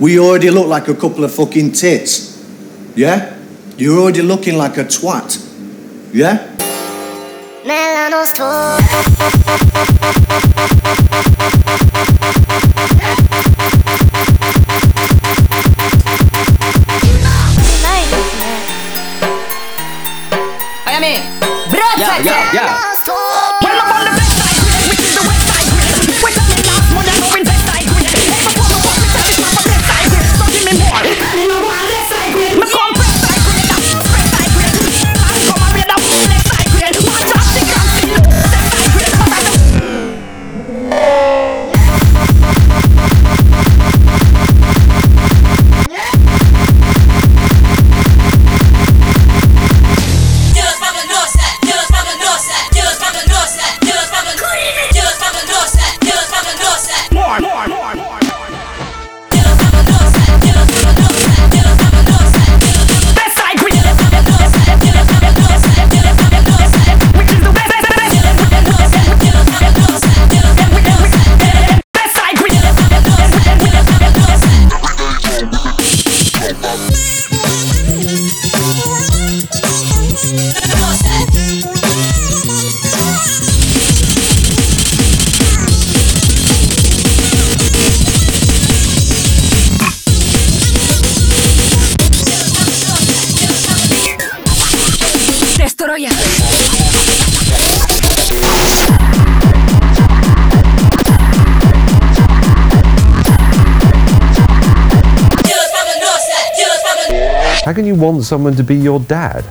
We already look like a couple of fucking tits. Yeah? You're already looking like a twat. Yeah? How can you want someone to be your dad?